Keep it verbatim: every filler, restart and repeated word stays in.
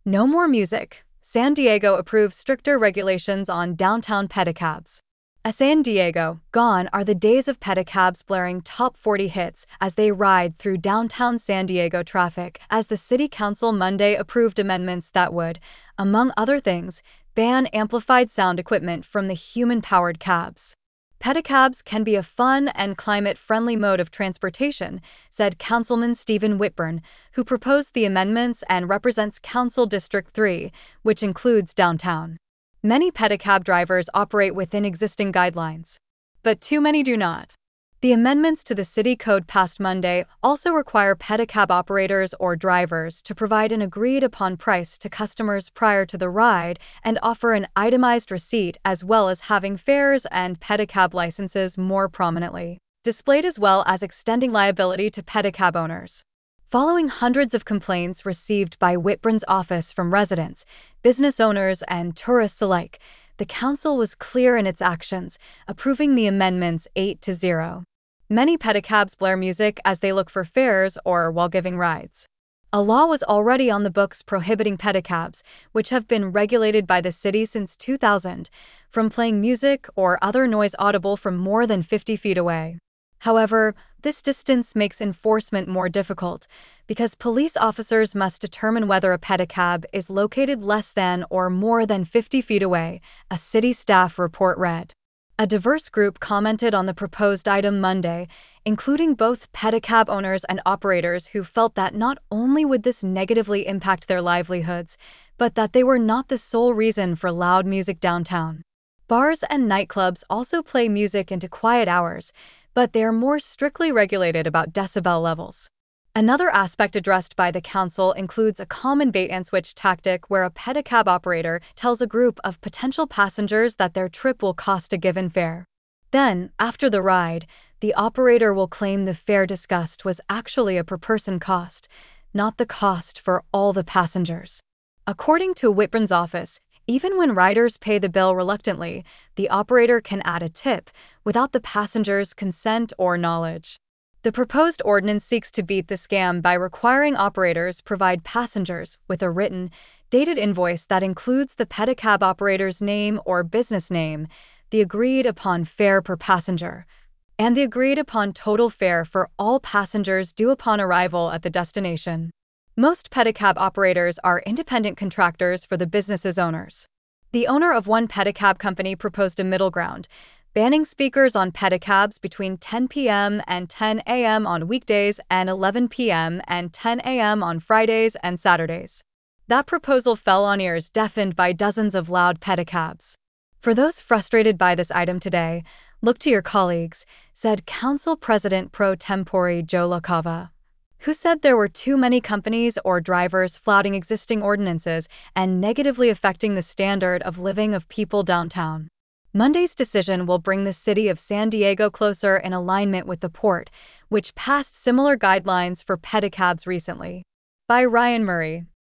No more music. San Diego approves stricter regulations on downtown pedicabs. At San Diego, gone are the days of pedicabs blaring top forty hits as they ride through downtown San Diego traffic, as the City Council Monday approved amendments that would, among other things, ban amplified sound equipment from the human-powered cabs. Pedicabs can be a fun and climate-friendly mode of transportation, said Councilman Stephen Whitburn, who proposed the amendments and represents Council District three, which includes downtown. Many pedicab drivers operate within existing guidelines, but too many do not. The amendments to the city code passed Monday also require pedicab operators or drivers to provide an agreed-upon price to customers prior to the ride and offer an itemized receipt, as well as having fares and pedicab licenses more prominently displayed, as well as extending liability to pedicab owners. Following hundreds of complaints received by Whitburn's office from residents, business owners, and tourists alike, the council was clear in its actions, approving the amendments eight to zero. Many pedicabs blare music as they look for fares or while giving rides. A law was already on the books prohibiting pedicabs, which have been regulated by the city since two thousand, from playing music or other noise audible from more than fifty feet away. However, this distance makes enforcement more difficult because police officers must determine whether a pedicab is located less than or more than fifty feet away, a city staff report read. A diverse group commented on the proposed item Monday, including both pedicab owners and operators who felt that not only would this negatively impact their livelihoods, but that they were not the sole reason for loud music downtown. Bars and nightclubs also play music into quiet hours, but they are more strictly regulated about decibel levels. Another aspect addressed by the council includes a common bait-and-switch tactic where a pedicab operator tells a group of potential passengers that their trip will cost a given fare. Then, after the ride, the operator will claim the fare discussed was actually a per-person cost, not the cost for all the passengers. According to Whitburn's office, even when riders pay the bill reluctantly, the operator can add a tip without the passenger's consent or knowledge. The proposed ordinance seeks to beat the scam by requiring operators provide passengers with a written, dated invoice that includes the pedicab operator's name or business name, the agreed-upon fare per passenger, and the agreed-upon total fare for all passengers due upon arrival at the destination. Most pedicab operators are independent contractors for the business's owners. The owner of one pedicab company proposed a middle ground, banning speakers on pedicabs between ten p m and ten a m on weekdays and eleven p m and ten a m on Fridays and Saturdays. That proposal fell on ears deafened by dozens of loud pedicabs. For those frustrated by this item today, look to your colleagues, said Council President pro tempore Joe LaCava, who said there were too many companies or drivers flouting existing ordinances and negatively affecting the standard of living of people downtown. Monday's decision will bring the city of San Diego closer in alignment with the port, which passed similar guidelines for pedicabs recently. By Ryan Murray.